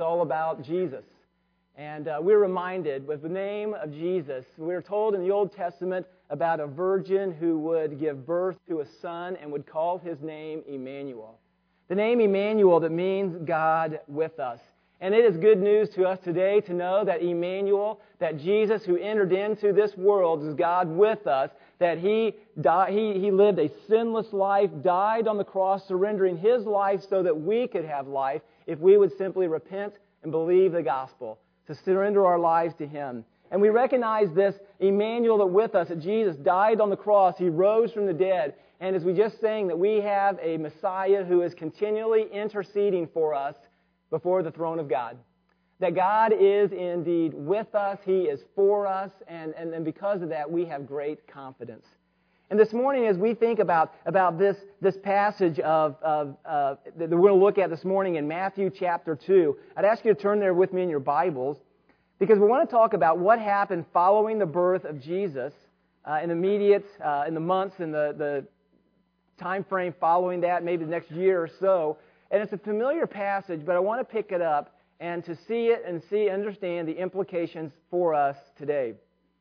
all about Jesus. And we're reminded with the name of Jesus, we're told in the Old Testament about a virgin who would give birth to a son and would call his name Emmanuel. The name Emmanuel that means God with us. And it is good news to us today to know that Emmanuel, that Jesus who entered into this world is God with us, that He lived a sinless life, died on the cross, surrendering His life so that we could have life if we would simply repent and believe the gospel, to surrender our lives to Him. And we recognize this Emmanuel that with us, that Jesus died on the cross, He rose from the dead, and as we just sang, that we have a Messiah who is continually interceding for us before the throne of God. That God is indeed with us, He is for us, and because of that, we have great confidence. And this morning, as we think about this passage that we're going to look at this morning in Matthew chapter 2, I'd ask you to turn there with me in your Bibles, because we want to talk about what happened following the birth of Jesus in the months and the time frame following that, maybe the next year or so. And it's a familiar passage, but I want to pick it up and to see it and understand the implications for us today.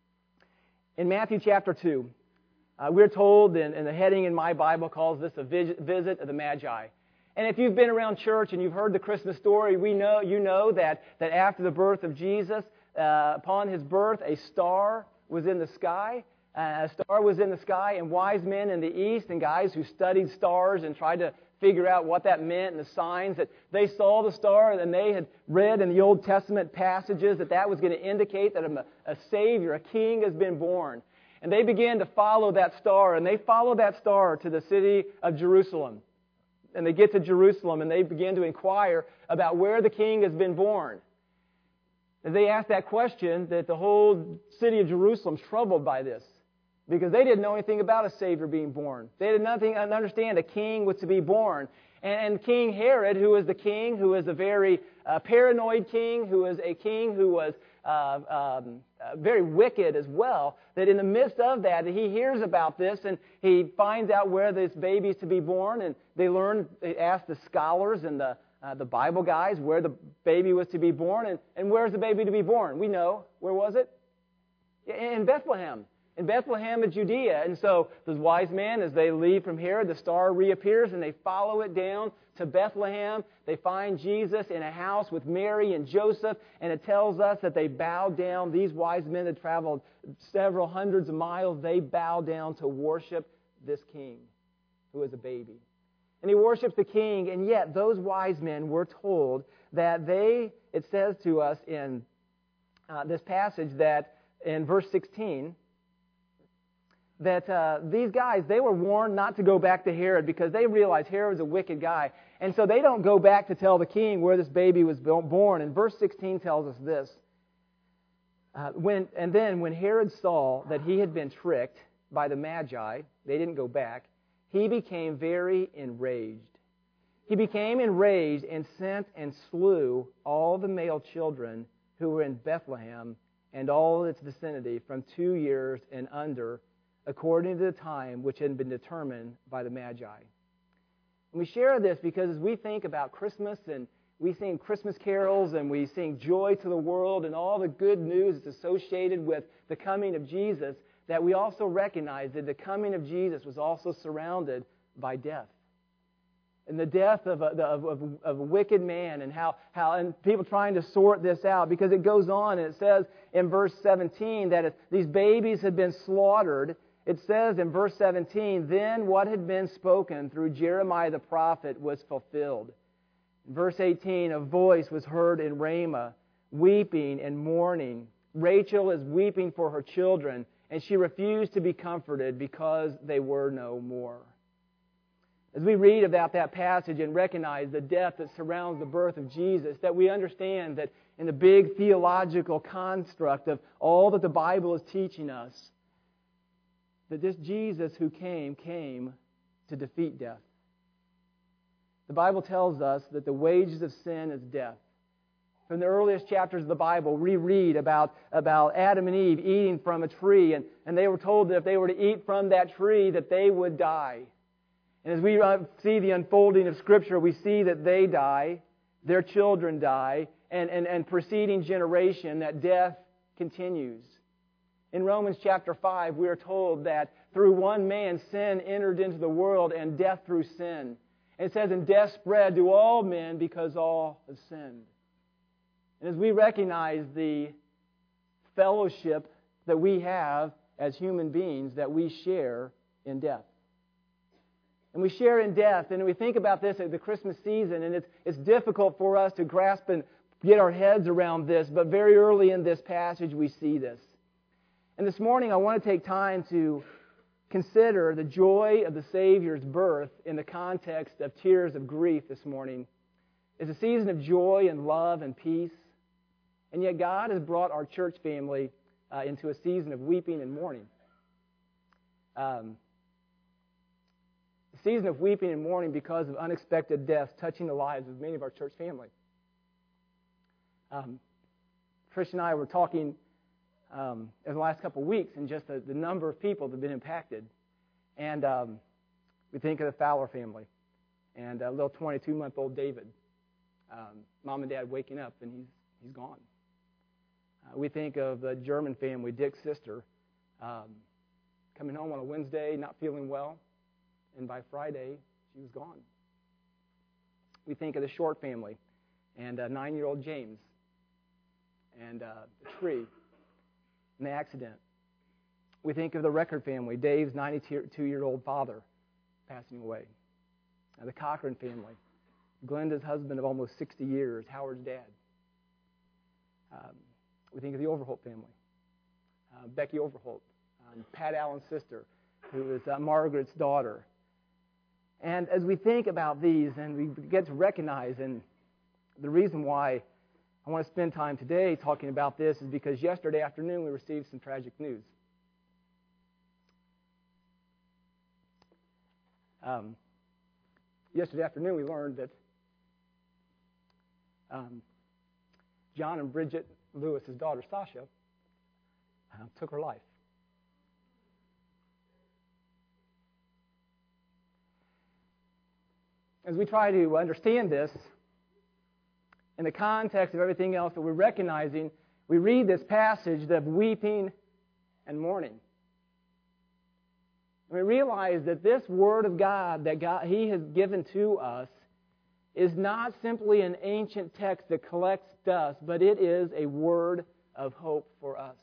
In Matthew chapter 2, we're told, and the heading in my Bible calls this a visit of the Magi. And if you've been around church and you've heard the Christmas story, you know that after the birth of Jesus, upon His birth, a star was in the sky. A star was in the sky, and wise men in the East and guys who studied stars and tried to figure out what that meant and the signs, that they saw the star and they had read in the Old Testament passages that was going to indicate that a Savior, a King has been born. And they began to follow that star, and they followed that star to the city of Jerusalem. And they get to Jerusalem, and they begin to inquire about where the King has been born. As they asked that question, that the whole city of Jerusalem is troubled by this, because they didn't know anything about a Savior being born. They did nothing understand a king was to be born. And King Herod, who was the king, who was a very paranoid king, who was a king who was very wicked as well, that in the midst of that, he hears about this and he finds out where this baby is to be born, and they ask the scholars and the Bible guys where the baby was to be born, and where's the baby to be born? We know. Where was it? In Bethlehem. In Bethlehem of Judea. And so those wise men, as they leave from here, the star reappears and they follow it down to Bethlehem. They find Jesus in a house with Mary and Joseph, and it tells us that they bow down. These wise men had traveled several hundreds of miles. They bow down to worship this king who is a baby. And he worships the king, and yet those wise men were told that it says to us in this passage that in verse 16, that these guys, they were warned not to go back to Herod because they realized Herod was a wicked guy. And so they don't go back to tell the king where this baby was born. And verse 16 tells us this. When Herod saw that he had been tricked by the Magi, they didn't go back, he became very enraged. He became enraged and sent and slew all the male children who were in Bethlehem and all its vicinity from 2 years and under, according to the time which had been determined by the Magi. And we share this because as we think about Christmas and we sing Christmas carols and we sing joy to the world and all the good news that's associated with the coming of Jesus, that we also recognize that the coming of Jesus was also surrounded by death. And the death of a wicked man, and how people trying to sort this out, because it goes on and it says in verse 17 that if these babies had been slaughtered, it says in verse 17, then what had been spoken through Jeremiah the prophet was fulfilled. In verse 18, a voice was heard in Ramah, weeping and mourning. Rachel is weeping for her children, and she refused to be comforted because they were no more. As we read about that passage and recognize the death that surrounds the birth of Jesus, that we understand that in the big theological construct of all that the Bible is teaching us, that this Jesus who came to defeat death. The Bible tells us that the wages of sin is death. From the earliest chapters of the Bible, we read about Adam and Eve eating from a tree, and they were told that if they were to eat from that tree, that they would die. And as we see the unfolding of Scripture, we see that they die, their children die, and preceding generation, that death continues. In Romans chapter 5, we are told that through one man sin entered into the world, and death through sin. And it says, and death spread to all men because all have sinned. And as we recognize the fellowship that we have as human beings, that we share in death. And we share in death, and we think about this at the Christmas season, and it's difficult for us to grasp and get our heads around this, but very early in this passage we see this. And this morning I want to take time to consider the joy of the Savior's birth in the context of tears of grief this morning. It's a season of joy and love and peace, and yet God has brought our church family into a season of weeping and mourning. A season of weeping and mourning because of unexpected deaths touching the lives of many of our church family. Trish and I were talking in the last couple of weeks, and just the number of people that have been impacted. And we think of the Fowler family and a little 22-month-old David. Mom and Dad waking up, and he's gone. We think of the German family, Dick's sister, coming home on a Wednesday, not feeling well, and by Friday, she was gone. We think of the Short family and 9-year-old James and the tree and the accident. We think of the Record family, Dave's 92-year-old father passing away. The Cochran family, Glenda's husband of almost 60 years, Howard's dad. We think of the Overholt family, Becky Overholt, Pat Allen's sister, who is Margaret's daughter. And as we think about these and we get to recognize, and the reason why I want to spend time today talking about this is because yesterday afternoon we received some tragic news. Yesterday afternoon we learned that John and Bridget Lewis's daughter, Sasha, took her life. As we try to understand this, in the context of everything else that we're recognizing, we read this passage of weeping and mourning. And we realize that this Word of God that He has given to us is not simply an ancient text that collects dust, but it is a word of hope for us.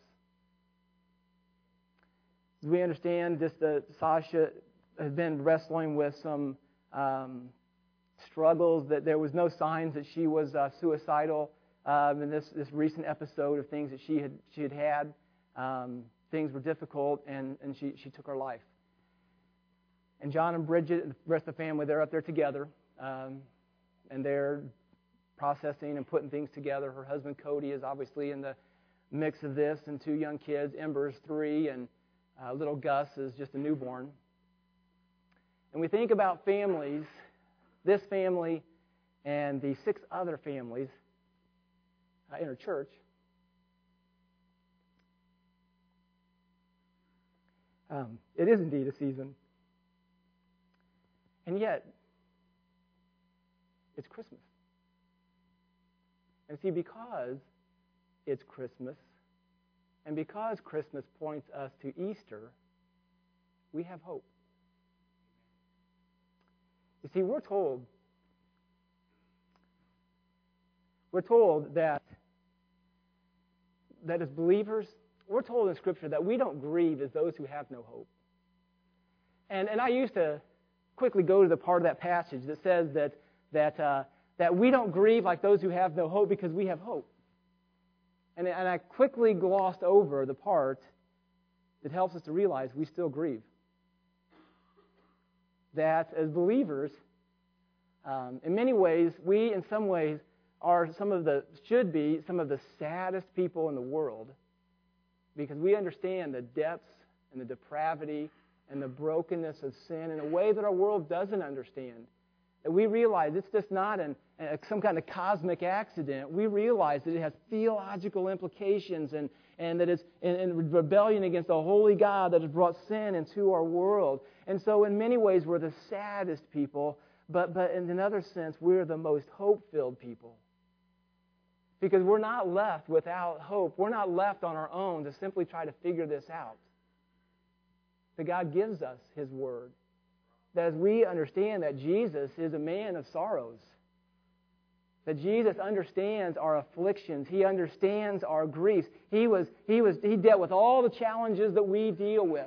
As we understand, Sasha has been wrestling with some struggles, that there was no signs that she was suicidal in this recent episode of things that she had. Things were difficult, and she took her life. And John and Bridget and the rest of the family, they're up there together, and they're processing and putting things together. Her husband, Cody, is obviously in the mix of this, and 2 young kids. Ember's 3, and little Gus is just a newborn. And we think about families, this family and the 6 other families in our church. It is indeed a season. And yet, it's Christmas. And see, because it's Christmas, and because Christmas points us to Easter, we have hope. You see, we're told that as believers, we're told in Scripture that we don't grieve as those who have no hope. And I used to quickly go to the part of that passage that says that we don't grieve like those who have no hope because we have hope. And I quickly glossed over the part that helps us to realize we still grieve. That as believers, in many ways, we in some ways should be some of the saddest people in the world, because we understand the depths and the depravity and the brokenness of sin in a way that our world doesn't understand. That we realize it's just not some kind of cosmic accident. We realize that it has theological implications and that it's in rebellion against the holy God that has brought sin into our world. And so in many ways we're the saddest people, but in another sense we're the most hope-filled people. Because we're not left without hope. We're not left on our own to simply try to figure this out. That God gives us His Word. That as we understand that Jesus is a man of sorrows, that Jesus understands our afflictions. He understands our griefs. He dealt with all the challenges that we deal with.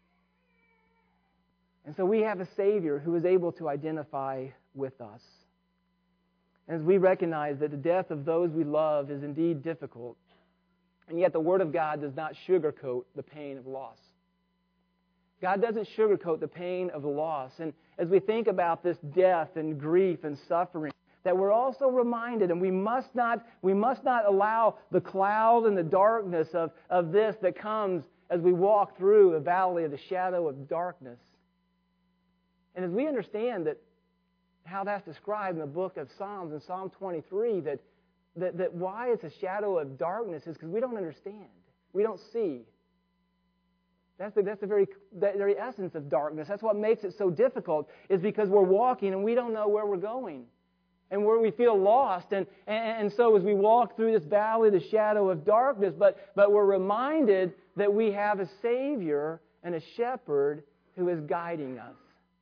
And so we have a Savior who is able to identify with us. As we recognize that the death of those we love is indeed difficult, and yet the Word of God does not sugarcoat the pain of loss. God doesn't sugarcoat the pain of the loss. And as we think about this death and grief and suffering, that we're also reminded, and we must not allow the cloud and the darkness of this that comes as we walk through the valley of the shadow of darkness. And as we understand that how that's described in the book of Psalms, in Psalm 23, that why it's a shadow of darkness is because we don't understand. We don't see. That's the very essence of darkness. That's what makes it so difficult, is because we're walking and we don't know where we're going. And where we feel lost. And so as we walk through this valley, the shadow of darkness, but we're reminded that we have a Savior and a Shepherd who is guiding us.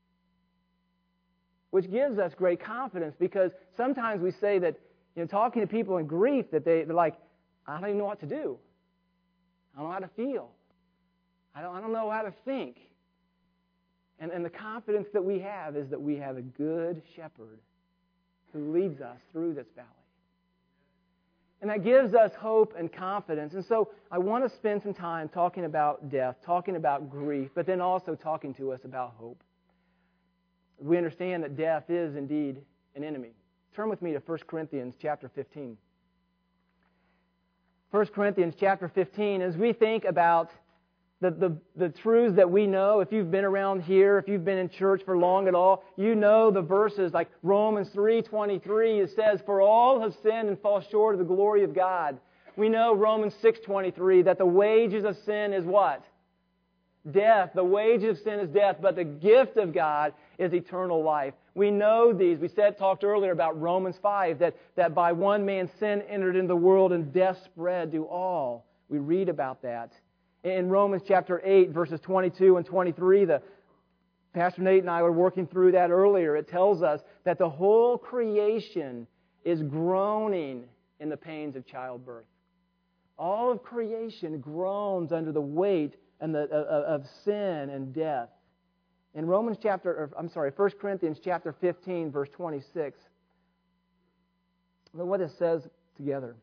Which gives us great confidence, because sometimes we say that, talking to people in grief, that they're like, I don't even know what to do. I don't know how to feel. I don't know how to think. And the confidence that we have is that we have a good shepherd who leads us through this valley. And that gives us hope and confidence. And so I want to spend some time talking about death, talking about grief, but then also talking to us about hope. We understand that death is indeed an enemy. Turn with me to 1 Corinthians chapter 15. 1 Corinthians chapter 15, as we think about the truths that we know. If you've been around here, if you've been in church for long at all, you know the verses like Romans 3:23. It says, "For all have sinned and fall short of the glory of God." We know Romans 6:23, that the wages of sin is what? Death. The wages of sin is death, but the gift of God is eternal life. We know these. We talked earlier about Romans 5, that by one man sin entered into the world and death spread to all. We read about that. In Romans chapter 8, verses 22 and 23, Pastor Nate and I were working through that earlier. It tells us that the whole creation is groaning in the pains of childbirth. All of creation groans under the weight of sin and death. In 1 Corinthians chapter 15, verse 26, look what it says together.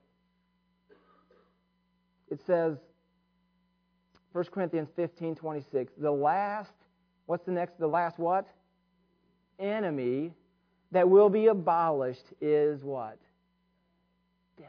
It says, 1 Corinthians 15:26. The last what? Enemy that will be abolished is what? Death.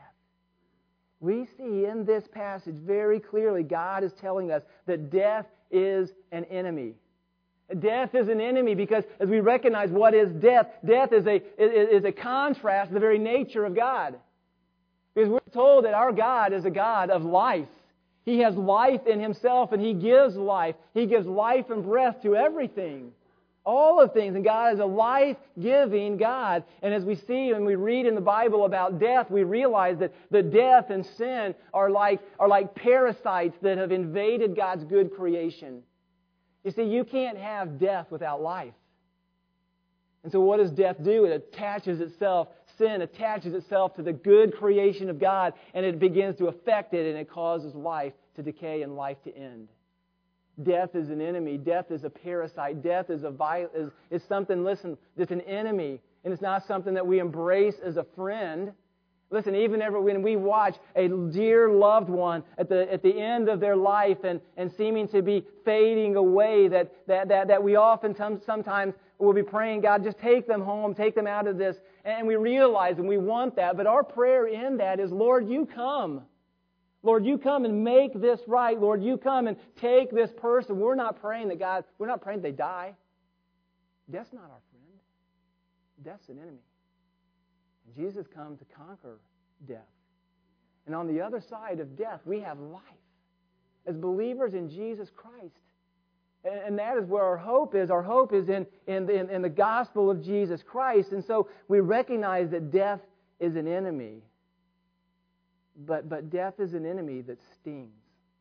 We see in this passage very clearly God is telling us that death is an enemy. Death is an enemy because as we recognize what is death, death is a contrast to the very nature of God. Because we're told that our God is a God of life. He has life in Himself, and He gives life. He gives life and breath to everything. All of things. And God is a life-giving God. And as we see and we read in the Bible about death, we realize that the death and sin are like parasites that have invaded God's good creation. You see, you can't have death without life. And so what does death do? Sin attaches itself to the good creation of God, and it begins to affect it, and it causes life to decay and life to end. Death is an enemy. Death is a parasite. Death is something, listen, that's an enemy, and it's not something that we embrace as a friend. Listen, even when we watch a dear loved one at the end of their life and seeming to be fading away, that we often sometimes will be praying, God, just take them home, take them out of this. And we realize and we want that. But our prayer in that is, Lord, you come. Lord, you come and make this right. Lord, you come and take this person. We're not praying that they die. Death's not our friend. Death's an enemy. And Jesus come to conquer death. And on the other side of death, we have life. As believers in Jesus Christ. And that is where our hope is. Our hope is in the gospel of Jesus Christ. And so we recognize that death is an enemy. But death is an enemy that stings.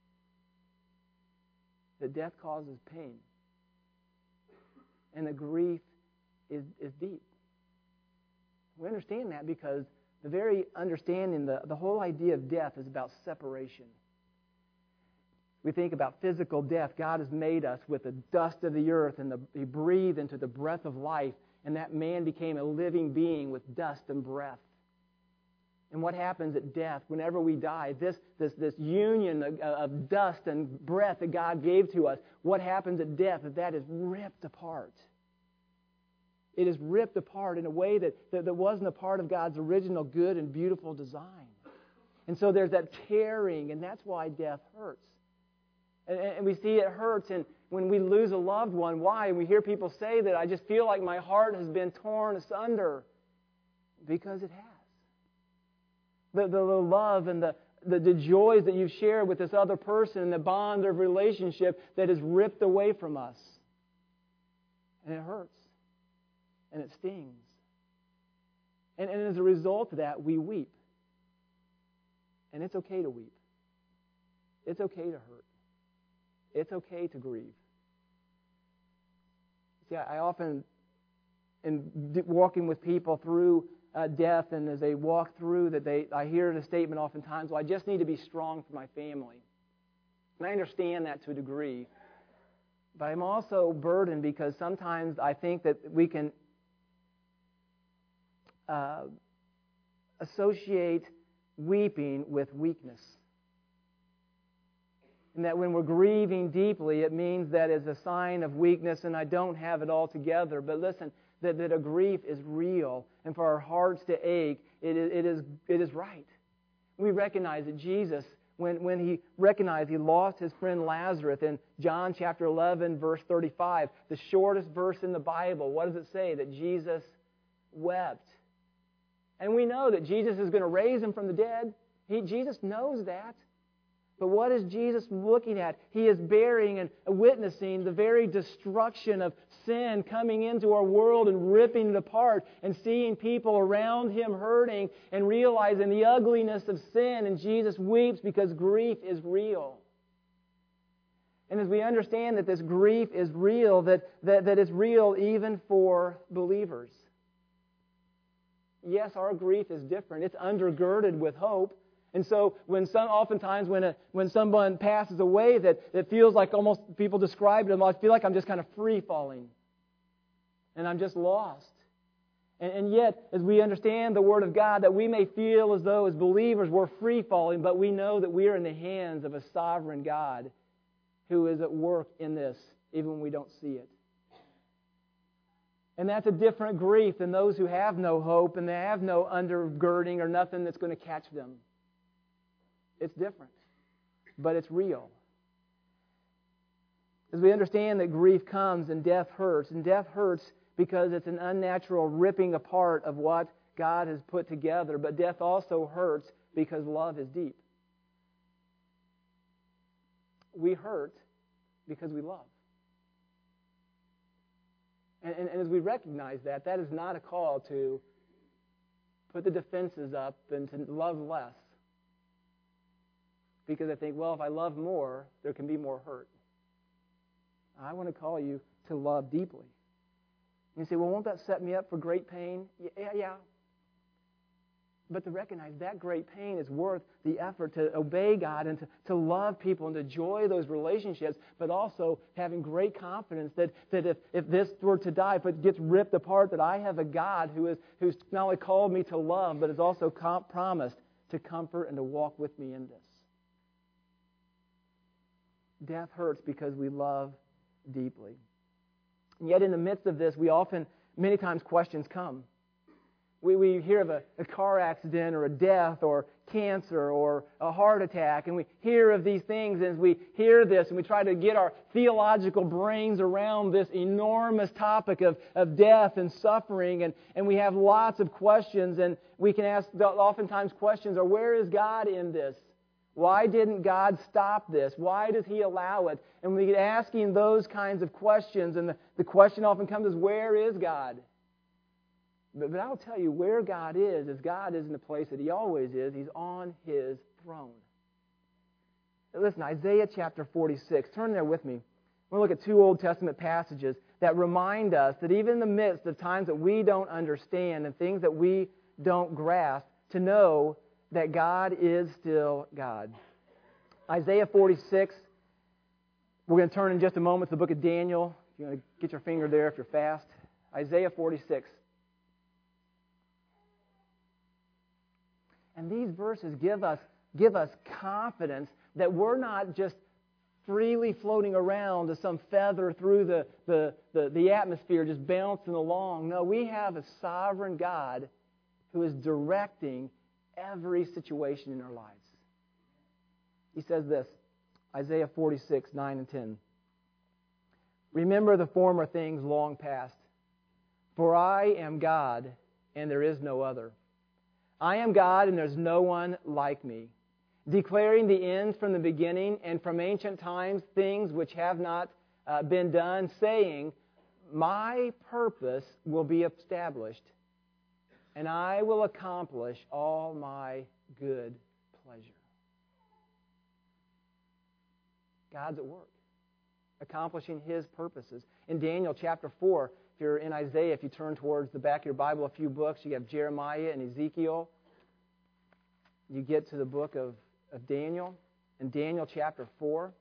That death causes pain. And the grief is deep. We understand that because the very understanding, the whole idea of death is about separation. We think about physical death. God has made us with the dust of the earth, and He breathed into the breath of life, and that man became a living being with dust and breath. And what happens at death, whenever we die, this union of dust and breath that God gave to us, what happens at death is that is ripped apart. It is ripped apart in a way that wasn't a part of God's original good and beautiful design. And so there's that tearing, and that's why death hurts. And we see it hurts and when we lose a loved one. Why? And we hear people say that I just feel like my heart has been torn asunder. Because it has. The love and the joys that you've shared with this other person and the bond of relationship that is ripped away from us. And it hurts. And it stings. And as a result of that, we weep. And it's okay to weep. It's okay to hurt. It's okay to grieve. See, I often, in walking with people through death, and as they walk through, I hear the statement oftentimes, well, I just need to be strong for my family. And I understand that to a degree. But I'm also burdened because sometimes I think that we can associate weeping with weakness. And that when we're grieving deeply, it means that it's a sign of weakness and I don't have it all together. But listen, that a grief is real. And for our hearts to ache, it is right. We recognize that Jesus, when He recognized He lost His friend Lazarus in John chapter 11, verse 35, the shortest verse in the Bible, what does it say? That Jesus wept. And we know that Jesus is going to raise him from the dead. Jesus knows that. But what is Jesus looking at? He is bearing and witnessing the very destruction of sin coming into our world and ripping it apart and seeing people around Him hurting and realizing the ugliness of sin. And Jesus weeps because grief is real. And as we understand that this grief is real, that it's real even for believers. Yes, our grief is different. It's undergirded with hope. And so oftentimes when someone passes away, that it feels like almost people describe it, I feel like I'm just kind of free falling. And I'm just lost. And yet, as we understand the Word of God, that we may feel as though as believers we're free falling, but we know that we are in the hands of a sovereign God who is at work in this, even when we don't see it. And that's a different grief than those who have no hope and they have no undergirding or nothing that's going to catch them. It's different, but it's real. As we understand that grief comes and death hurts because it's an unnatural ripping apart of what God has put together, but death also hurts because love is deep. We hurt because we love. And as we recognize that is not a call to put the defenses up and to love less. Because I think, well, if I love more, there can be more hurt. I want to call you to love deeply. And you say, well, won't that set me up for great pain? Yeah. But to recognize that great pain is worth the effort to obey God and to love people and to enjoy those relationships, but also having great confidence that if this were to die, if it gets ripped apart, that I have a God who's not only called me to love, but has also promised to comfort and to walk with me in this. Death hurts because we love deeply. And yet in the midst of this, many times questions come. We hear of a car accident or a death or cancer or a heart attack, and we hear of these things, and as we hear this and we try to get our theological brains around this enormous topic of death and suffering, and we have lots of questions, and we can ask oftentimes questions are, where is God in this? Why didn't God stop this? Why does He allow it? And we get asking those kinds of questions, and the question often comes is, where is God? But I'll tell you, where God is God is in the place that He always is. He's on His throne. Listen, Isaiah chapter 46. Turn there with me. We're going to look at two Old Testament passages that remind us that even in the midst of times that we don't understand and things that we don't grasp, to know that God is still God. Isaiah 46. We're going to turn in just a moment to the book of Daniel. If you want to get your finger there if you're fast. Isaiah 46. And these verses give us confidence that we're not just freely floating around as some feather through the atmosphere, just bouncing along. No, we have a sovereign God who is directing every situation in our lives. He says this, Isaiah 46, 9 and 10. Remember the former things long past, for I am God, and there is no other. I am God, and there's no one like me, declaring the ends from the beginning and from ancient times things which have not been done, saying, my purpose will be established, and I will accomplish all my good pleasure. God's at work, accomplishing His purposes. In Daniel chapter 4, if you're in Isaiah, if you turn towards the back of your Bible a few books, you have Jeremiah and Ezekiel. You get to the book of Daniel. In Daniel chapter 4,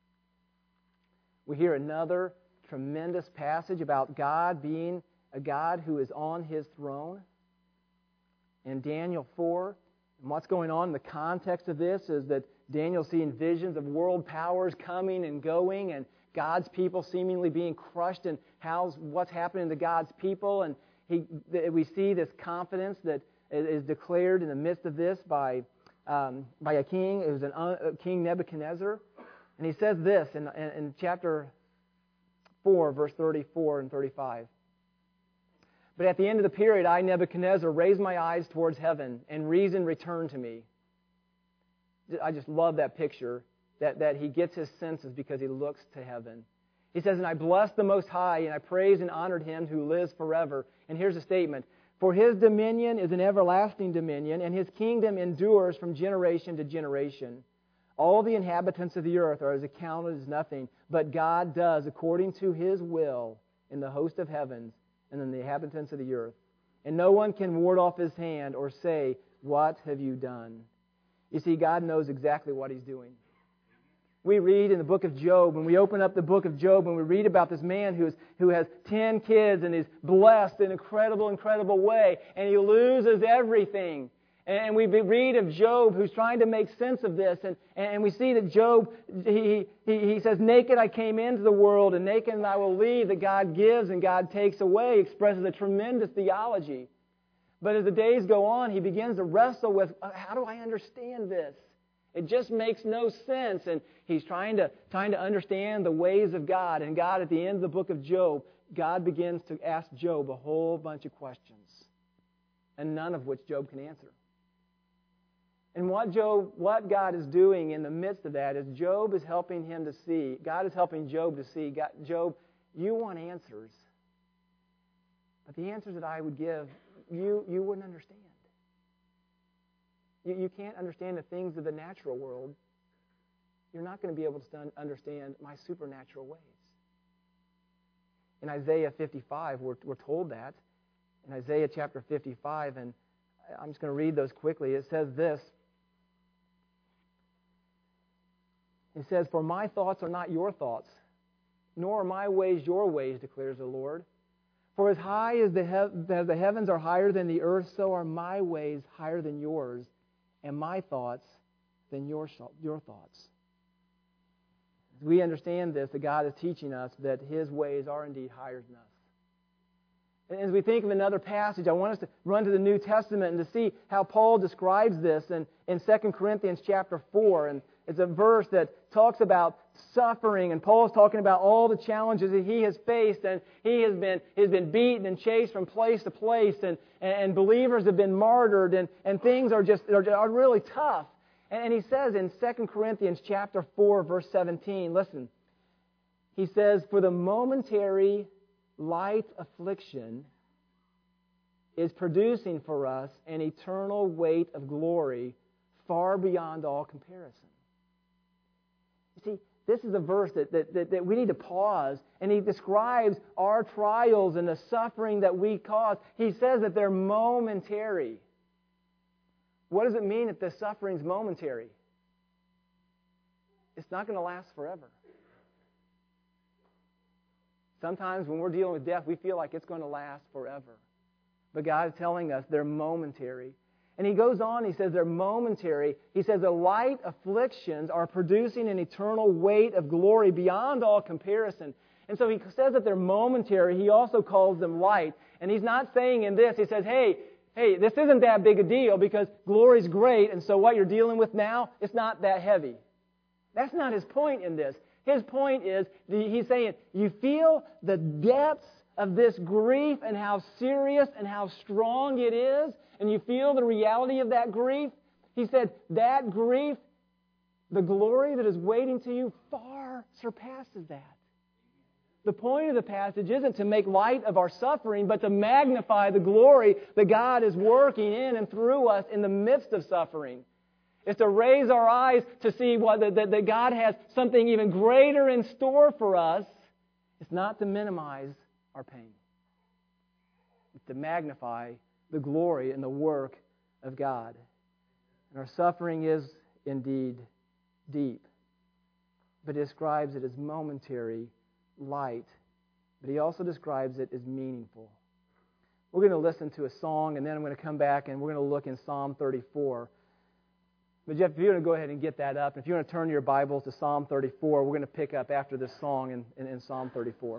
we hear another tremendous passage about God being a God who is on His throne. In Daniel 4, and what's going on in the context of this is that Daniel's seeing visions of world powers coming and going, and God's people seemingly being crushed, and what's happening to God's people. And we see this confidence that is declared in the midst of this by a king. It was King Nebuchadnezzar. And he says this in chapter 4, verse 34 and 35. But at the end of the period, I, Nebuchadnezzar, raised my eyes towards heaven, and reason returned to me. I just love that picture, that he gets his senses because he looks to heaven. He says, and I blessed the Most High, and I praised and honored Him who lives forever. And here's a statement. For His dominion is an everlasting dominion, and His kingdom endures from generation to generation. All the inhabitants of the earth are as accounted as nothing, but God does according to His will in the host of heavens and in the inhabitants of the earth. And no one can ward off His hand or say, what have you done? You see, God knows exactly what He's doing. We read in the book of Job, when we open up the book of Job, and we read about this man who has 10 kids and is blessed in an incredible way, and he loses everything. And we read of Job who's trying to make sense of this, and we see that Job, he says, naked I came into the world, and naked I will leave, that God gives and God takes away, expresses a tremendous theology. But as the days go on, he begins to wrestle with, how do I understand this? It just makes no sense. And he's trying to understand the ways of God. And God, at the end of the book of Job, God begins to ask Job a whole bunch of questions, and none of which Job can answer. And what God is doing in the midst of that is Job is helping him to see. God is helping Job to see, Job, you want answers. But the answers that I would give, you wouldn't understand. You can't understand the things of the natural world. You're not going to be able to understand my supernatural ways. In Isaiah 55, we're told that. In Isaiah chapter 55, and I'm just going to read those quickly. It says this. It says, for my thoughts are not your thoughts, nor are my ways your ways, declares the Lord. For as high as the heavens are higher than the earth, so are my ways higher than yours, and my thoughts than your thoughts. As we understand this, that God is teaching us that His ways are indeed higher than us. And as we think of another passage, I want us to run to the New Testament and to see how Paul describes this in 2 Corinthians chapter 4. And it's a verse that talks about suffering, and Paul's talking about all the challenges that he has faced, and he has been beaten and chased from place to place, and believers have been martyred, and things are really tough. And he says in 2 Corinthians chapter 4, verse 17, listen, he says, for the momentary light affliction is producing for us an eternal weight of glory far beyond all comparison. You see, this is a verse that we need to pause, and he describes our trials and the suffering that we cause. He says that they're momentary. What does it mean if the suffering's momentary? It's not going to last forever. Sometimes when we're dealing with death, we feel like it's going to last forever. But God is telling us they're momentary. And he goes on, he says they're momentary. He says the light afflictions are producing an eternal weight of glory beyond all comparison. And so he says that they're momentary. He also calls them light. And he's not saying in this, he says, hey, this isn't that big a deal because glory's great, and so what you're dealing with now, it's not that heavy. That's not his point in this. His point is, he's saying, you feel the depths of this grief and how serious and how strong it is, and you feel the reality of that grief. He said, that grief, the glory that is waiting to you far surpasses that. The point of the passage isn't to make light of our suffering, but to magnify the glory that God is working in and through us in the midst of suffering. It's to raise our eyes to see that God has something even greater in store for us. It's not to minimize our pain. It's to magnify the glory and the work of God. And our suffering is indeed deep, but he describes it as momentary, light, but he also describes it as meaningful. We're going to listen to a song, and then I'm going to come back and we're going to look in Psalm 34. But Jeff, if you want to go ahead and get that up, if you want to turn your Bibles to Psalm 34, we're going to pick up after this song in Psalm 34.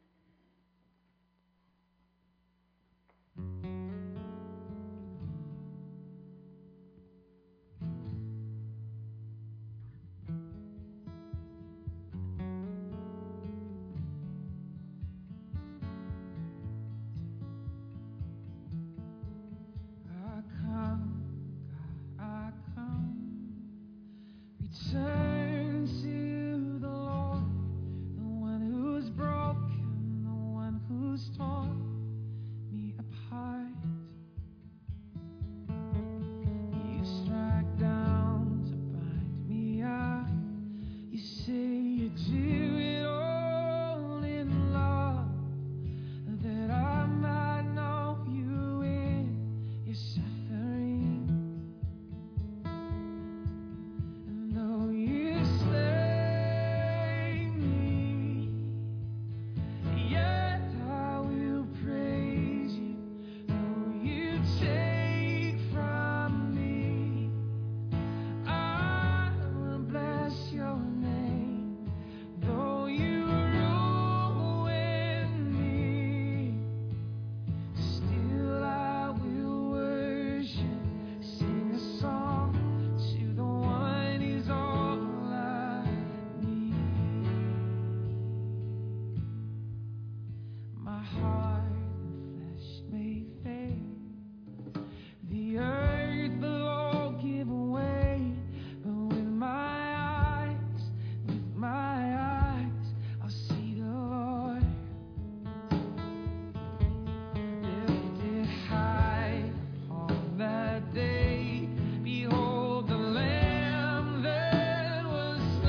Turn to the Lord, the one who's broken, the one who's torn me apart. You strike down to bind me up. You say you do it all in love, that I might know you in your suffering.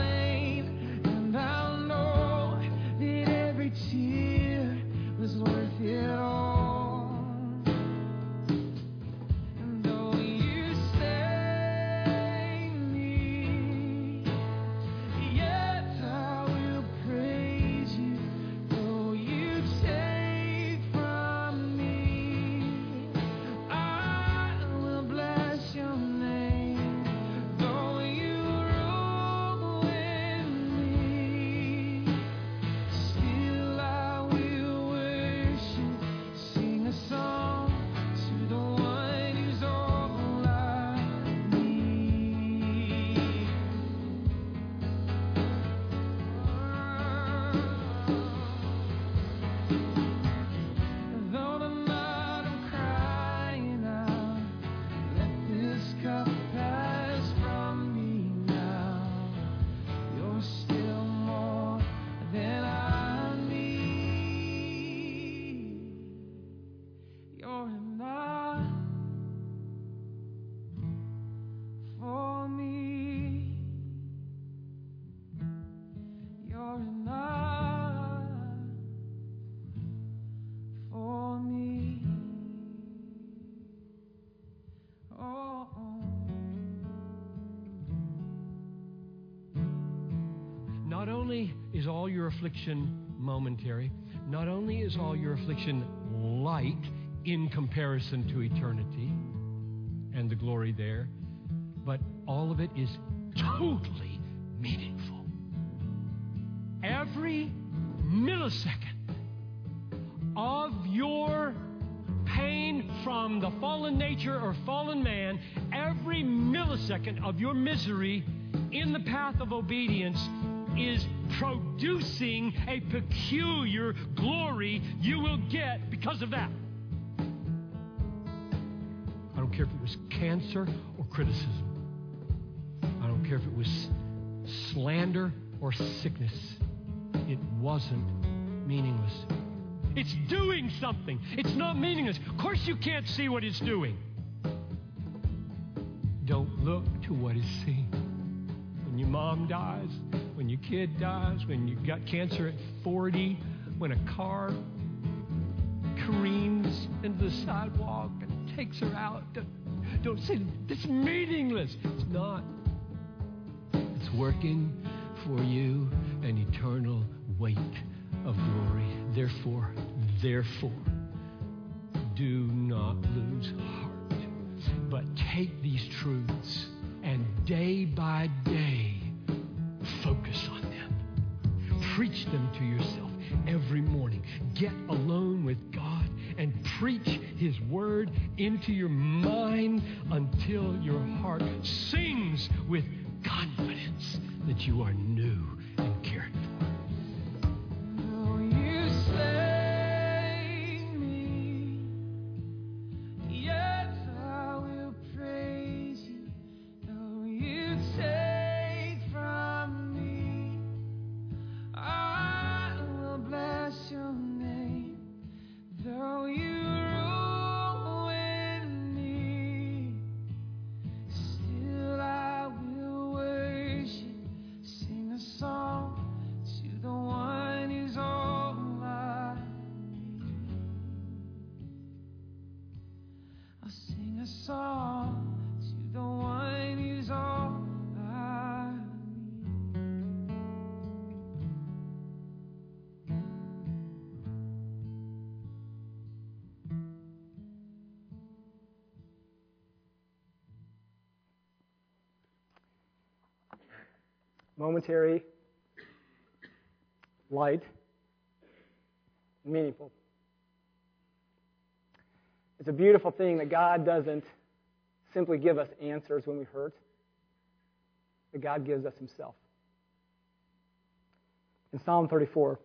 Tear was worth is all your affliction momentary. Not only is all your affliction light in comparison to eternity and the glory there, but all of it is totally meaningful. Every millisecond of your pain from the fallen nature or fallen man, every millisecond of your misery in the path of obedience is producing a peculiar glory you will get because of that. I don't care if it was cancer or criticism. I don't care if it was slander or sickness. It wasn't meaningless. It's doing something. It's not meaningless. Of course you can't see what it's doing. Don't look to what is seen. When your mom dies, when your kid dies, when you got cancer at 40, when a car careens into the sidewalk and takes her out, don't say, it's meaningless. It's not. It's working for you an eternal weight of glory. Therefore, do not lose heart, but take these truths and day by day focus on them. Preach them to yourself every morning. Get alone with God and preach His Word into your mind until your heart sings with confidence that you are new and cared for. Oh, you save me, yet I will praise you. Though you take from me, I will bless your name. Though you ruin me, still I will worship. Sing a song to the one who's all I need. I'll sing a song to the one who's all I need. Momentary, light, meaningful. It's a beautiful thing that God doesn't simply give us answers when we hurt, but God gives us Himself. In Psalm 34,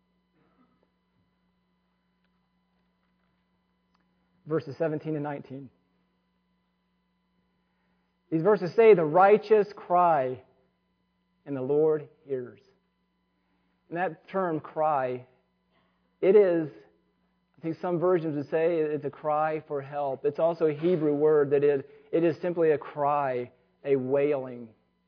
verses 17 and 19, these verses say, "The righteous cry, and the Lord hears." And that term, cry, it is, I think some versions would say it's a cry for help. It's also a Hebrew word that it is simply a cry, a wailing.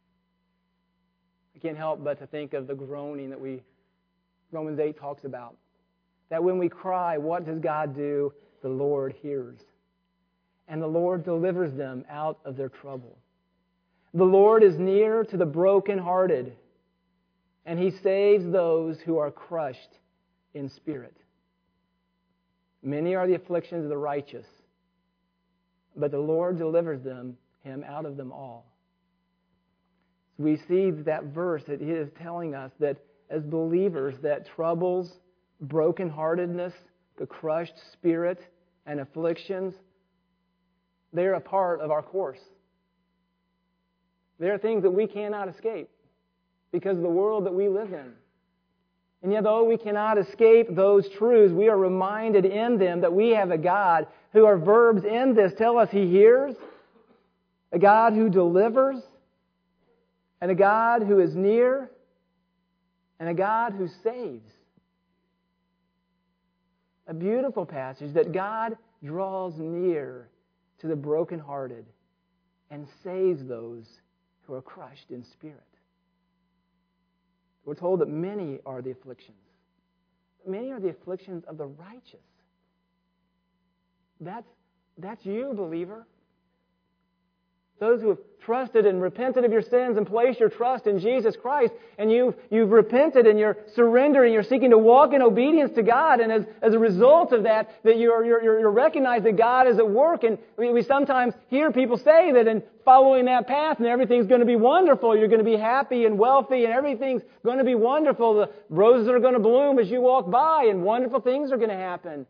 I can't help but to think of the groaning that Romans 8 talks about. That when we cry, what does God do? The Lord hears. And the Lord delivers them out of their trouble. The Lord is near to the brokenhearted, and He saves those who are crushed in spirit. Many are the afflictions of the righteous, but the Lord delivers him out of them all. So we see that verse that He is telling us that as believers, that troubles, brokenheartedness, the crushed spirit, and afflictions, they're a part of our course. There are things that we cannot escape because of the world that we live in. And yet, though we cannot escape those truths, we are reminded in them that we have a God who, our verbs in this tell us He hears, a God who delivers, and a God who is near, and a God who saves. A beautiful passage that God draws near to the brokenhearted and saves those who are crushed in spirit. We're told that many are the afflictions. Many are the afflictions of the righteous. That's you, believer. Those who have trusted and repented of your sins and placed your trust in Jesus Christ, and you've repented and you're surrendering, you're seeking to walk in obedience to God, and as a result of that you're recognizing that God is at work. And we sometimes hear people say that in following that path and everything's going to be wonderful, you're going to be happy and wealthy and everything's going to be wonderful. The roses are going to bloom as you walk by and wonderful things are going to happen.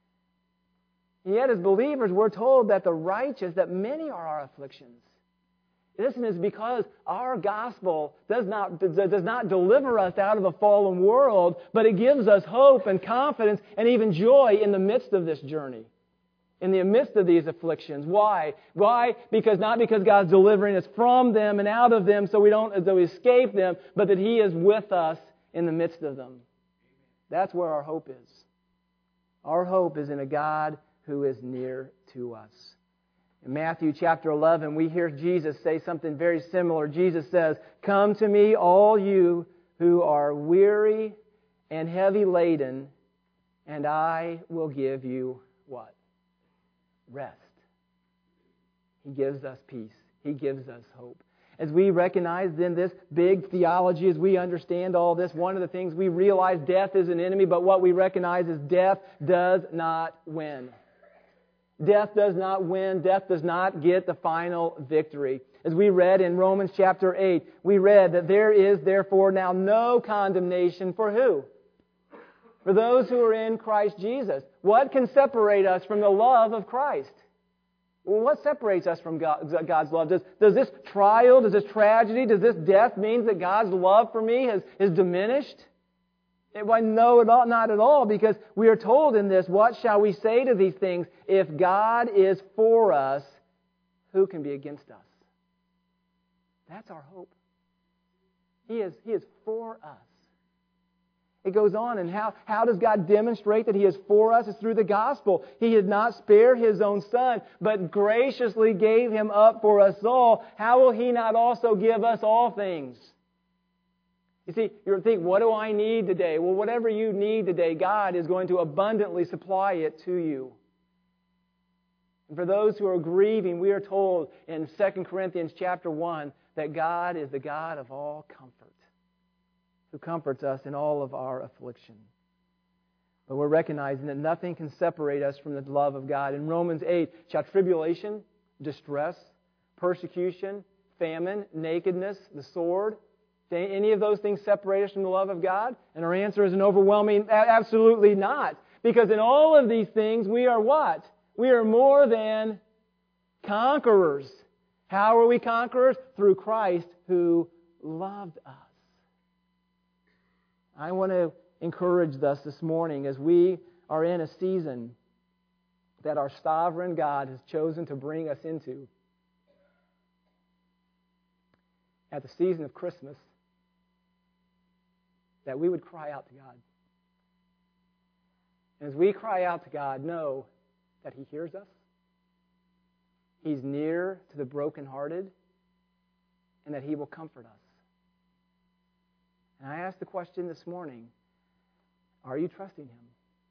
Yet as believers, we're told that the righteous, that many are our afflictions. Listen, it's because our gospel does not deliver us out of a fallen world, but it gives us hope and confidence and even joy in the midst of this journey, in the midst of these afflictions. Why? Why? Not because God's delivering us from them and out of them so we escape them, but that He is with us in the midst of them. That's where our hope is. Our hope is in a God who is near to us. In Matthew chapter 11, we hear Jesus say something very similar. Jesus says, "Come to me, all you who are weary and heavy laden, and I will give you" what? Rest. He gives us peace. He gives us hope. As we recognize then this big theology, as we understand all this, one of the things we realize, death is an enemy, but what we recognize is death does not win. Death does not win. Death does not get the final victory. As we read in Romans chapter 8, we read that there is therefore now no condemnation for who? For those who are in Christ Jesus. What can separate us from the love of Christ? Well, what separates us from God's love? Does this trial, does this tragedy, does this death mean that God's love for me is diminished? Why, no, not at all, because we are told in this, what shall we say to these things? If God is for us, who can be against us? That's our hope. He is for us. It goes on, and how does God demonstrate that He is for us? It's through the gospel. He did not spare His own Son, but graciously gave Him up for us all. How will He not also give us all things? You see, you're thinking, what do I need today? Well, whatever you need today, God is going to abundantly supply it to you. And for those who are grieving, we are told in 2 Corinthians chapter 1 that God is the God of all comfort, who comforts us in all of our affliction. But we're recognizing that nothing can separate us from the love of God. In Romans 8, shall tribulation, distress, persecution, famine, nakedness, the sword, any of those things separate us from the love of God? And our answer is an overwhelming, absolutely not. Because in all of these things, we are what? We are more than conquerors. How are we conquerors? Through Christ who loved us. I want to encourage us this morning as we are in a season that our sovereign God has chosen to bring us into. At the season of Christmas, that we would cry out to God. And as we cry out to God, know that He hears us. He's near to the brokenhearted, and that He will comfort us. And I ask the question this morning, are you trusting Him?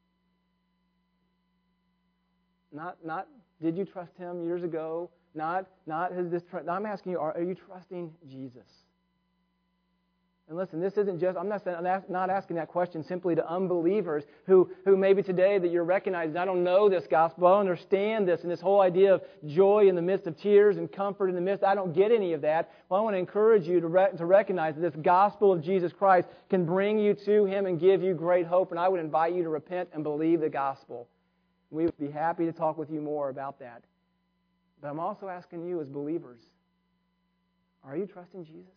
Not did you trust Him years ago? Not has this. I'm asking you, are you trusting Jesus? And listen, this isn't just, I'm not asking that question simply to unbelievers who maybe today that you're recognizing, I don't know this gospel, I don't understand this, and this whole idea of joy in the midst of tears and comfort in the midst, I don't get any of that. Well, I want to encourage you to recognize that this gospel of Jesus Christ can bring you to Him and give you great hope, and I would invite you to repent and believe the gospel. We would be happy to talk with you more about that. But I'm also asking you as believers, are you trusting Jesus?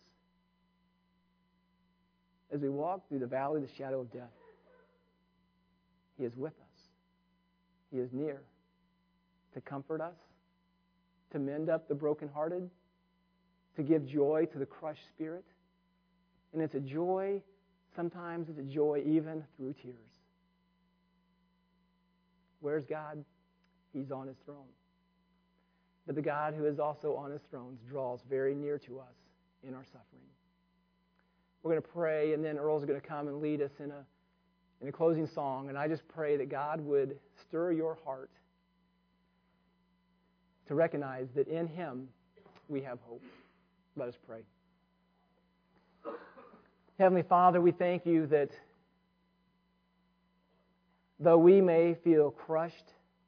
As we walk through the valley of the shadow of death, He is with us. He is near to comfort us, to mend up the brokenhearted, to give joy to the crushed spirit. And it's a joy, sometimes it's a joy even through tears. Where's God? He's on His throne. But the God who is also on His throne draws very near to us in our suffering. We're going to pray, and then Earl's going to come and lead us in a closing song. And I just pray that God would stir your heart to recognize that in Him we have hope. Let us pray. Heavenly Father, we thank you that though we may feel crushed,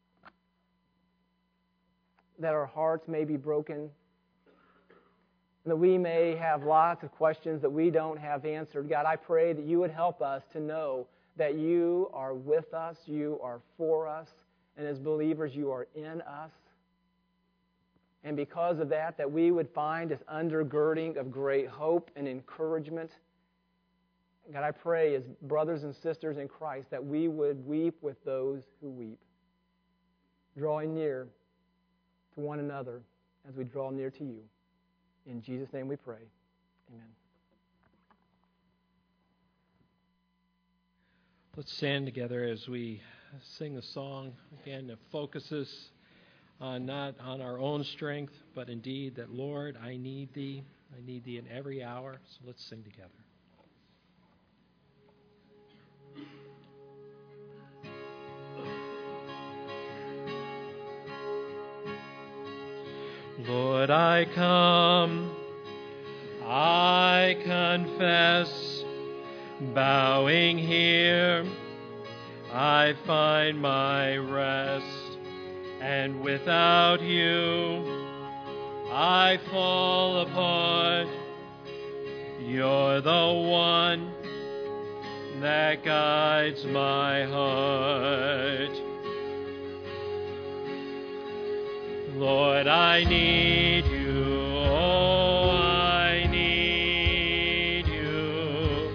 that our hearts may be broken, that we may have lots of questions that we don't have answered. God, I pray that you would help us to know that you are with us, you are for us, and as believers, you are in us. And because of that, that we would find this undergirding of great hope and encouragement. God, I pray as brothers and sisters in Christ that we would weep with those who weep, drawing near to one another as we draw near to you. In Jesus' name we pray. Amen. Let's stand together as we sing the song again that focuses not on our own strength, but indeed that, Lord, I need Thee. I need Thee in every hour. So let's sing together. Lord, I come, I confess, bowing here, I find my rest, and without you, I fall apart. You're the one that guides my heart. Lord, I need you, oh, I need you.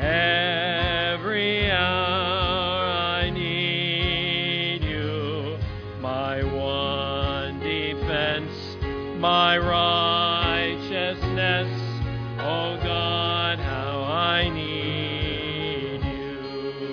Every hour I need you. My one defense, my righteousness, oh God, how I need you.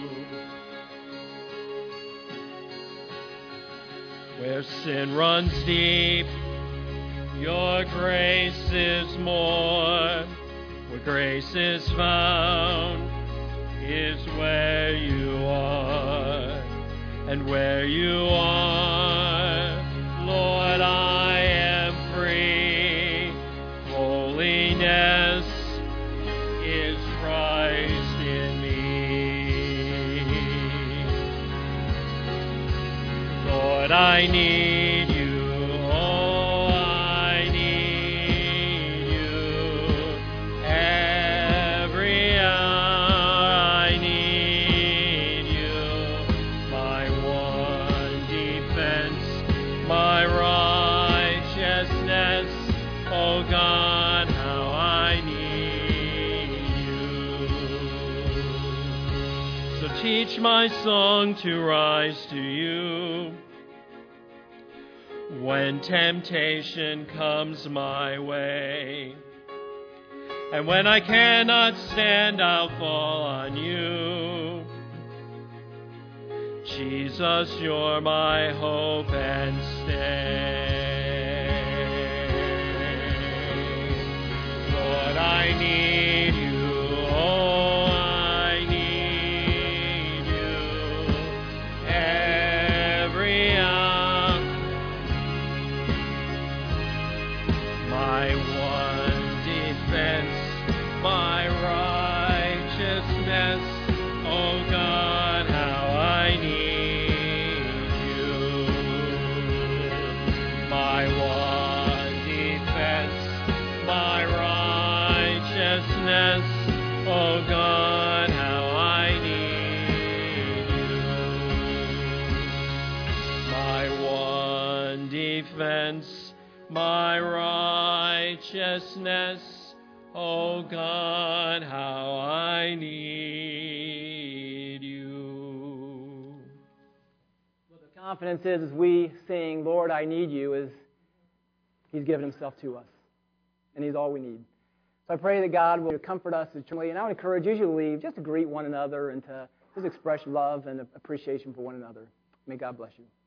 Where sin runs deep, your grace is more. Where grace is found is where you are. And where you are, Lord, I am free. Holiness is Christ in me. Lord, I need you, oh, I need you. Every hour I need you. My one defense, my righteousness, oh God, how I need you. So teach my song to rise to you. When temptation comes my way, and when I cannot stand, I'll fall on you. Jesus, you're my hope and stay. Lord, I need you, oh, I need you. Every hour, my one defense, my righteousness, oh God, how I need you. My one defense, my righteousness, oh God, how I need you. My one defense, my righteousness, oh God, how I need you. Well, the confidence is as we sing, Lord, I need you, is He's given Himself to us. And He's all we need. So I pray that God will comfort us eternally. And I would encourage you as you leave just to greet one another and to just express love and appreciation for one another. May God bless you.